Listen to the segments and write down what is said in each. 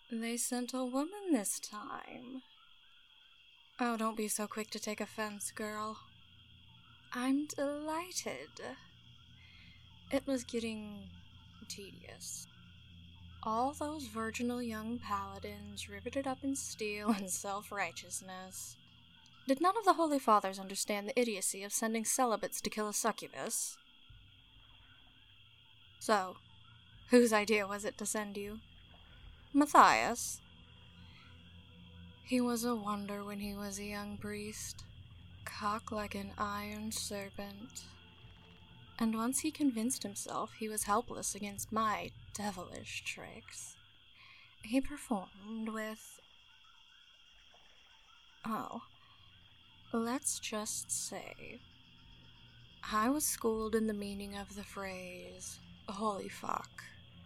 They sent a woman this time. Oh, don't be so quick to take offense, girl. I'm delighted. It was getting tedious. All those virginal young paladins riveted up in steel and self-righteousness. Did none of the Holy Fathers understand the idiocy of sending celibates to kill a succubus? So, whose idea was it to send you? Matthias? He was a wonder when he was a young priest, cock like an iron serpent. And once he convinced himself he was helpless against my devilish tricks, he performed with... oh, let's just say, I was schooled in the meaning of the phrase, holy fuck.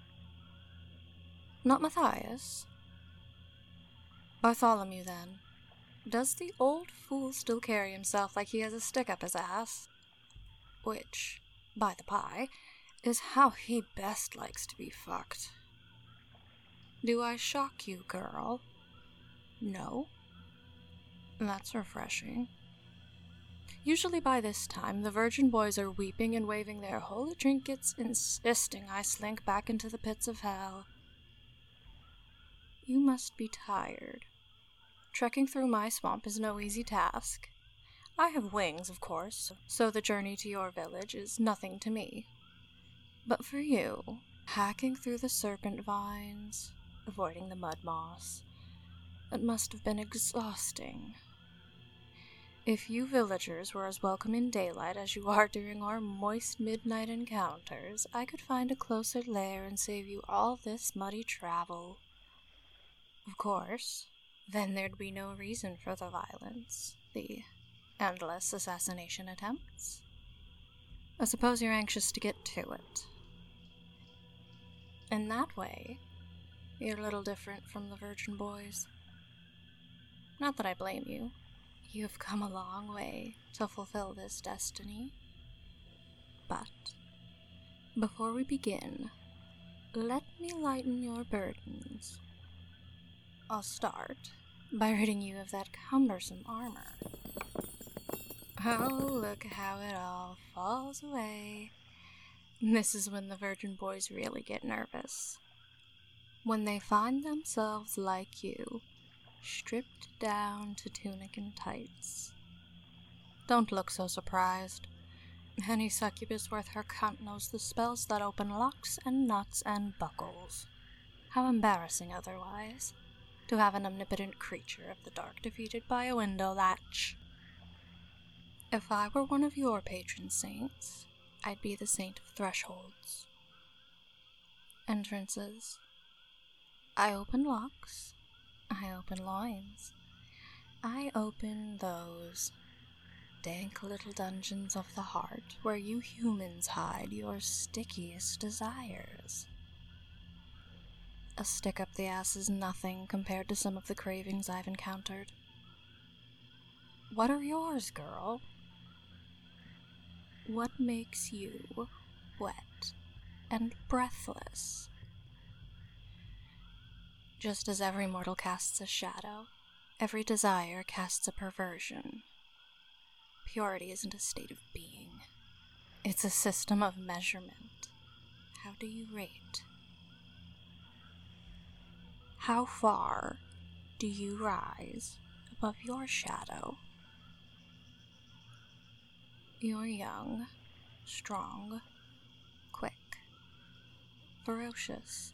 Not Matthias. Bartholomew, then. Does the old fool still carry himself like he has a stick up his ass? Which, by the by, is how he best likes to be fucked. Do I shock you, girl? No? That's refreshing. Usually by this time, the virgin boys are weeping and waving their holy trinkets, insisting I slink back into the pits of hell. You must be tired. Trekking through my swamp is no easy task. I have wings, of course, so the journey to your village is nothing to me. But for you, hacking through the serpent vines, avoiding the mud moss, it must have been exhausting. If you villagers were as welcome in daylight as you are during our moist midnight encounters, I could find a closer lair and save you all this muddy travel. Of course, then there'd be no reason for the violence, the endless assassination attempts. I suppose you're anxious to get to it. In that way, you're a little different from the virgin boys. Not that I blame you. You've come a long way to fulfill this destiny. But, before we begin, let me lighten your burdens. I'll start by ridding you of that cumbersome armor. Oh, look how it all falls away. This is when the virgin boys really get nervous. When they find themselves like you, stripped down to tunic and tights. Don't look so surprised. Any succubus worth her cunt knows the spells that open locks and nuts and buckles. How embarrassing otherwise, to have an omnipotent creature of the dark defeated by a window latch. If I were one of your patron saints, I'd be the saint of thresholds. Entrances. I open locks. I open loins. I open those dank little dungeons of the heart where you humans hide your stickiest desires. A stick up the ass is nothing compared to some of the cravings I've encountered. What are yours, girl? What makes you wet and breathless? Just as every mortal casts a shadow, every desire casts a perversion. Purity isn't a state of being. It's a system of measurement. How do you rate? How far do you rise above your shadow? You're young, strong, quick, ferocious.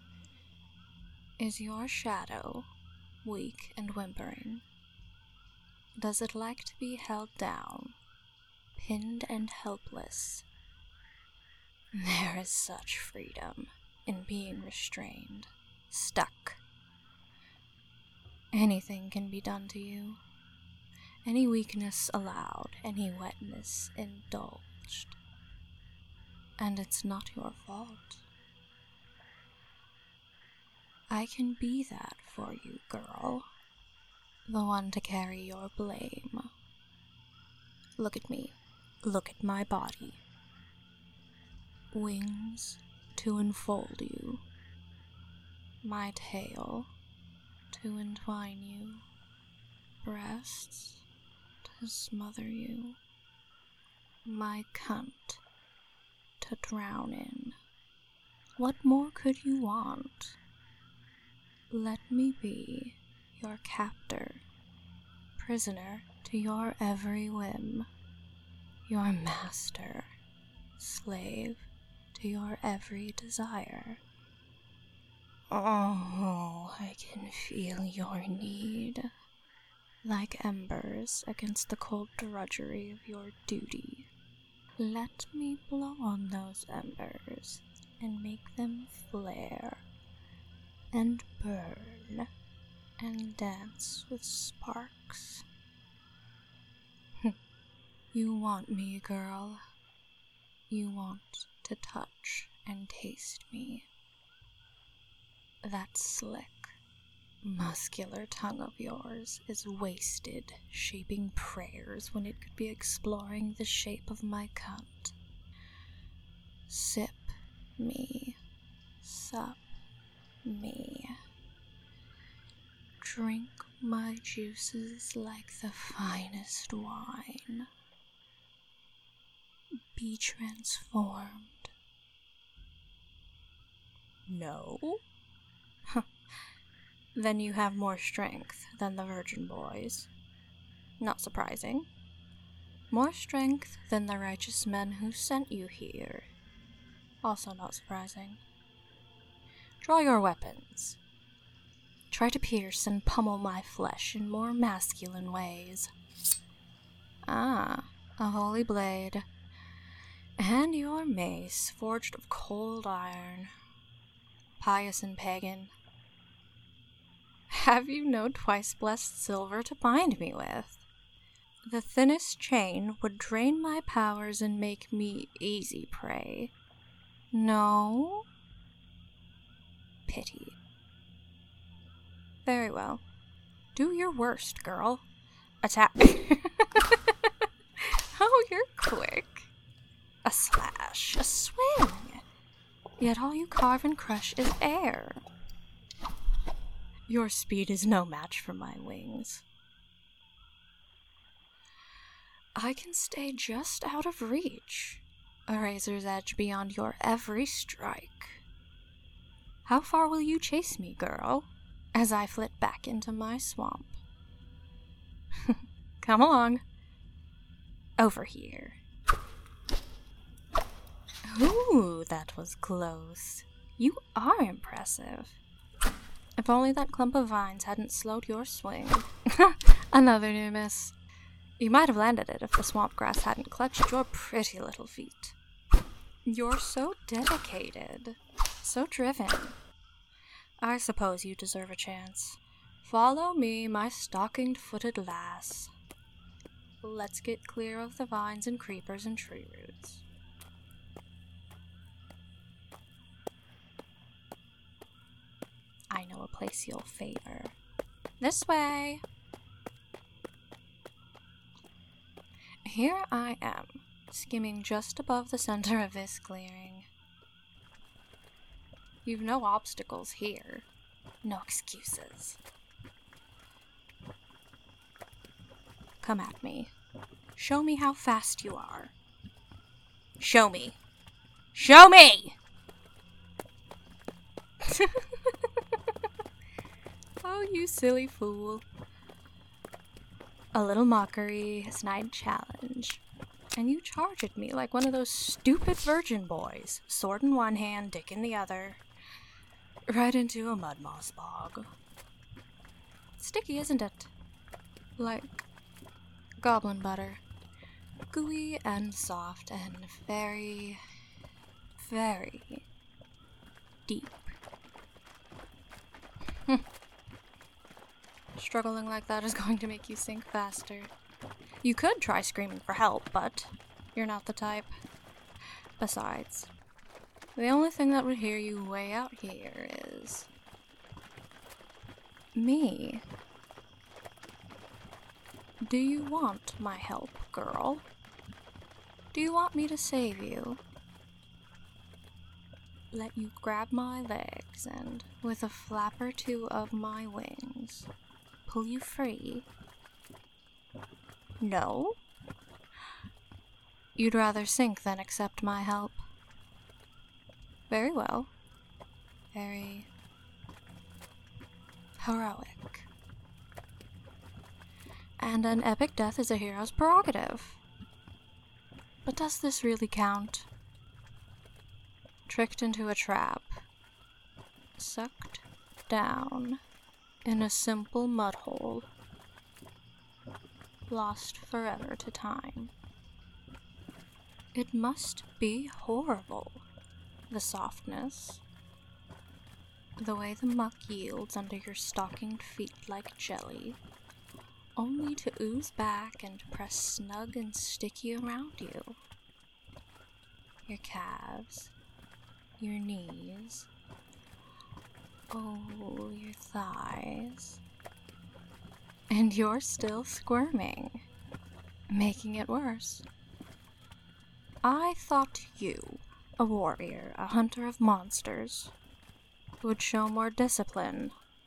Is your shadow weak and whimpering? Does it like to be held down, pinned and helpless? There is such freedom in being restrained, stuck. Anything can be done to you. Any weakness allowed, any wetness indulged. And it's not your fault. I can be that for you, girl. The one to carry your blame. Look at me. Look at my body. Wings to enfold you. my tail to entwine you, breasts to smother you, my cunt to drown in. What more could you want? Let me be your captor, prisoner to your every whim, your master, slave to your every desire. Oh, I can feel your need, like embers against the cold drudgery of your duty. Let me blow on those embers and make them flare and burn and dance with sparks. You want me, girl. You want to touch and taste me. That slick, muscular tongue of yours is wasted shaping prayers when it could be exploring the shape of my cunt. Sip me, sup me. Drink my juices like the finest wine. Be transformed. No? Then you have more strength than the virgin boys. Not surprising. More strength than the righteous men who sent you here. Also not surprising. Draw your weapons. Try to pierce and pummel my flesh in more masculine ways. Ah, a holy blade. And your mace, forged of cold iron. Pious and pagan. Have you no twice-blessed silver to bind me with? The thinnest chain would drain my powers and make me easy prey. No? Pity. Very well. Do your worst, girl. Attack. Oh, you're quick. A slash, a swing. Yet all you carve and crush is air. Your speed is no match for my wings. I can stay just out of reach, a razor's edge beyond your every strike. How far will you chase me, girl, as I flit back into my swamp? Come along. Over here. Ooh, that was close. You are impressive. If only that clump of vines hadn't slowed your swing. Another near miss. You might have landed it if the swamp grass hadn't clutched your pretty little feet. You're so dedicated, so driven. I suppose you deserve a chance. Follow me, my stockinged-footed lass. Let's get clear of the vines and creepers and tree roots. I know a place you'll favor. This way! Here I am, skimming just above the center of this clearing. You've no obstacles here. No excuses. Come at me. Show me how fast you are. Show me! Show me! Oh, you silly fool. A little mockery, a snide challenge. And you charge at me like one of those stupid virgin boys. Sword in one hand, dick in the other. Right into a mud moss bog. Sticky, isn't it? Like goblin butter. Gooey and soft and very, very deep. Struggling like that is going to make you sink faster. You could try screaming for help, but you're not the type. Besides, the only thing that would hear you way out here is me. Do you want my help, girl? Do you want me to save you? let you grab my legs and, with a flap or two of my wings, pull you free? No? You'd rather sink than accept my help? Very well. Very heroic. And an epic death is a hero's prerogative. But does this really count? Tricked into a trap, sucked down in a simple mud hole, lost forever to time. It must be horrible, the softness, the way the muck yields under your stockinged feet like jelly, only to ooze back and press snug and sticky around you. Your calves, your knees, oh, your thighs. And you're still squirming, making it worse. I thought you, a warrior, a hunter of monsters, would show more discipline.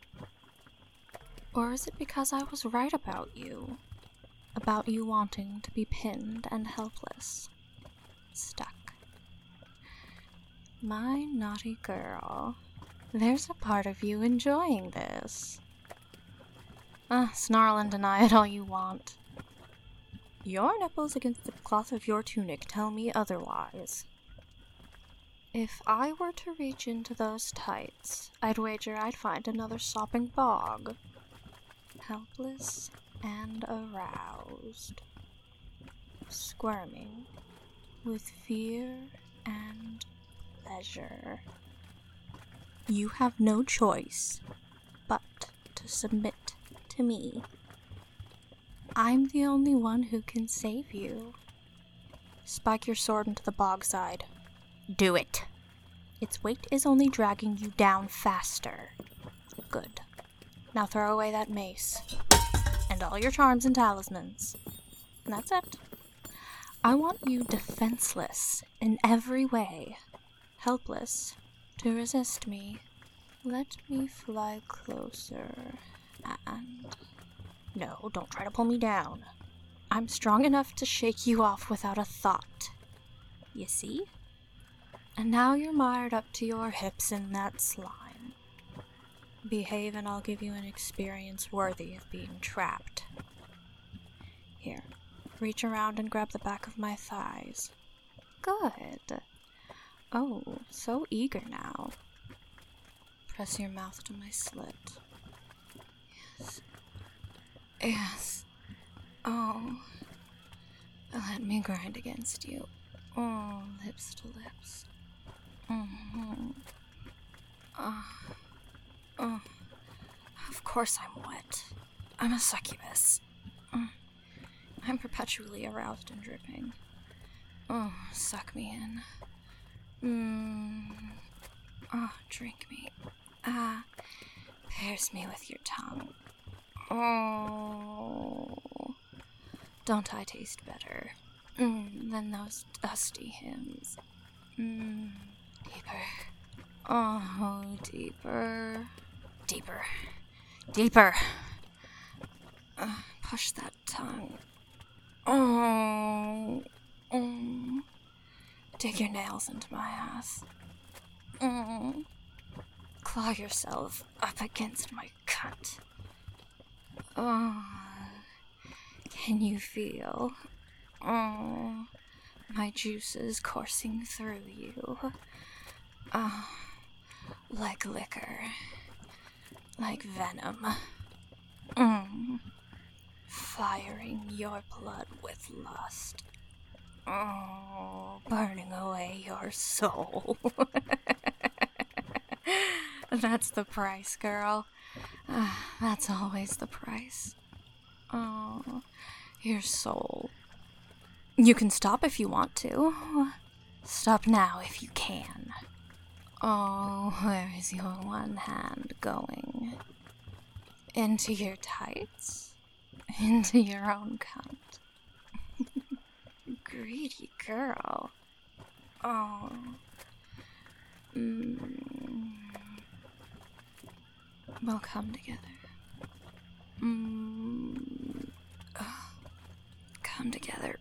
Or is it because I was right about you wanting to be pinned and helpless, stuck? My naughty girl, there's a part of you enjoying this. Snarl and deny it all you want. Your nipples against the cloth of your tunic tell me otherwise. If I were to reach into those tights, I'd wager I'd find another sopping bog. Helpless and aroused. Squirming with fear and pleasure. You have no choice but to submit to me. I'm the only one who can save you. Spike your sword into the bog side. Do it. Its weight is only dragging you down faster. Good. Now throw away that mace. And all your charms and talismans. And that's it. I want you defenseless in every way. Helpless to resist me. Let me fly closer and... No, don't try to pull me down. I'm strong enough to shake you off without a thought. You see? And now you're mired up to your hips in that slime. Behave and I'll give you an experience worthy of being trapped. Here, reach around and grab the back of my thighs. Good. Oh, so eager now. Press your mouth to my slit. Yes. Yes. Oh. Let me grind against you. Oh, lips to lips. Mm-hmm. Oh. Of course I'm wet. I'm a succubus. I'm perpetually aroused and dripping. Oh, suck me in. Oh, drink me. Pierce me with your tongue. Oh, don't I taste better than those dusty hymns? Deeper. Oh, deeper. Deeper. Push that tongue. Oh. Dig your nails into my ass. Claw yourself up against my cut. Oh, can you feel? Oh, my juices coursing through you. Oh, like liquor. Like venom. Firing your blood with lust. Oh, burning away your soul. That's the price, girl. That's always the price. Oh, your soul. You can stop if you want to. Stop now if you can. Oh, where is your one hand going? Into your tights? Into your own cunt? Greedy girl. Oh. We'll come together. Come together.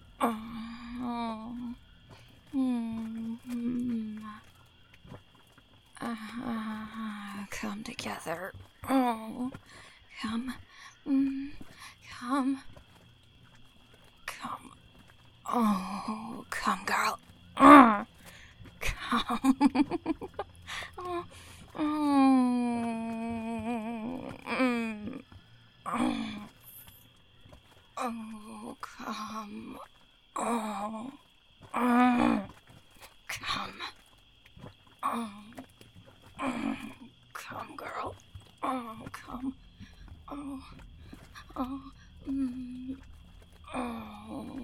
Come together. Oh, come. Come. Come. Oh, come, girl. Come. Oh, come. Oh, come. Come, girl. Oh, come. Oh, oh, oh,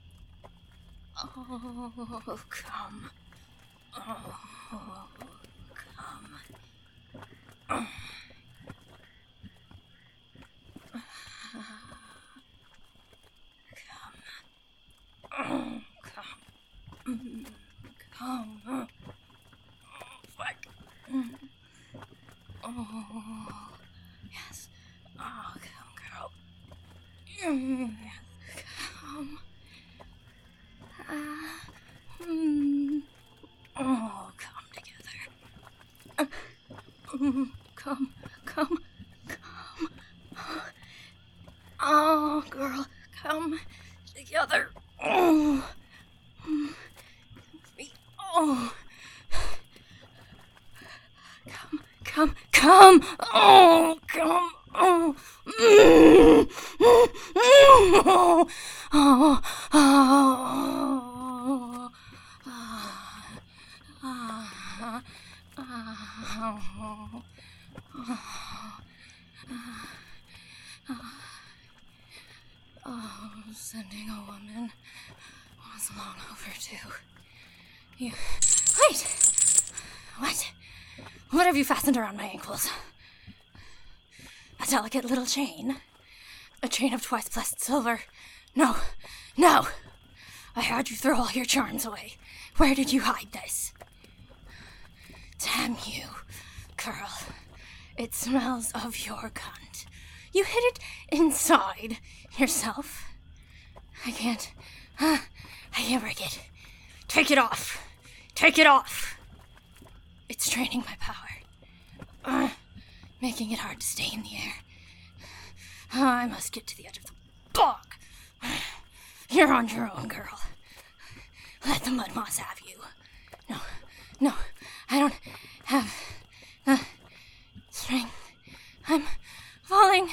oh, come. Oh, come. Come. Fuck. Oh, yes. Oh, come, girl. Come. Oh, come together. Come. Oh, girl, come together. Oh. Oh. Come. Oh, come. Oh. Sending a woman was long overdue. You... Wait! What? What have you fastened around my ankles? A delicate little chain? A chain of twice blessed silver? No! I had you throw all your charms away. Where did you hide this? Damn you, girl. It smells of your cunt. You hid it inside yourself. I can't break it. Take it off. It's draining my power. Making it hard to stay in the air. I must get to the edge of the bog. You're on your own, girl. Let the mud moss have you. No, I don't have the strength. I'm falling.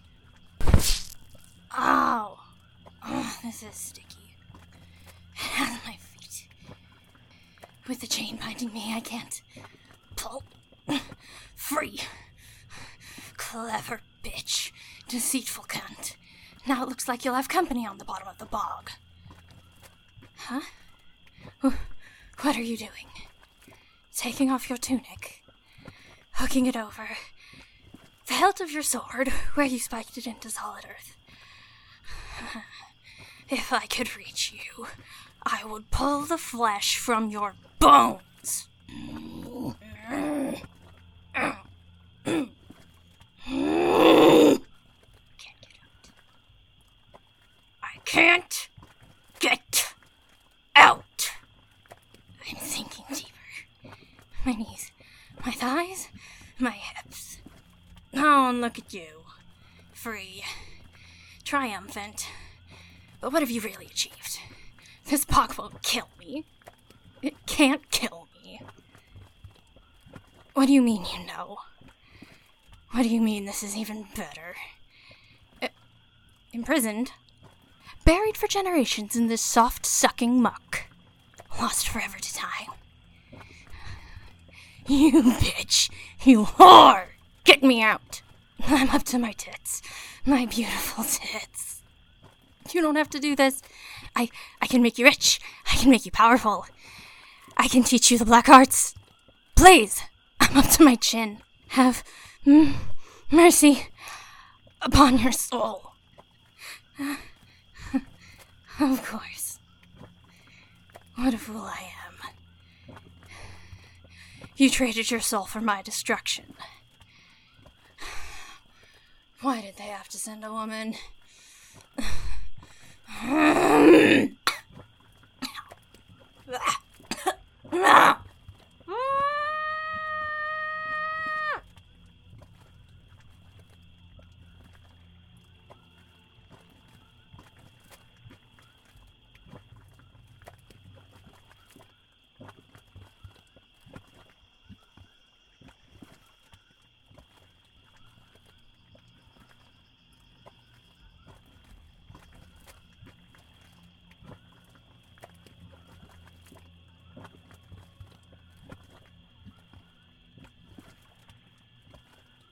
Ow. Oh, this is sticky. It has my feet. With the chain binding me, I can't pull free. Clever bitch. Deceitful cunt. Now it looks like you'll have company on the bottom of the bog. Huh? What are you doing? Taking off your tunic. Hooking it over the hilt of your sword where you spiked it into solid earth. If I could reach you, I would pull the flesh from your bones. Can't get out. I'm sinking deeper. My knees, my thighs, my hips. Oh, and look at you. Free. Triumphant. But what have you really achieved? This bog won't kill me. It can't kill me. What do you mean you know? What do you mean this is even better? Imprisoned? Buried for generations in this soft-sucking muck. Lost forever to time. You bitch! You whore! Get me out! I'm up to my tits. My beautiful tits. You don't have to do this. I can make you rich. I can make you powerful. I can teach you the black arts. Please! I'm up to my chin. Have mercy upon your soul. Of course. What a fool I am. You traded your soul for my destruction. Why did they have to send a woman?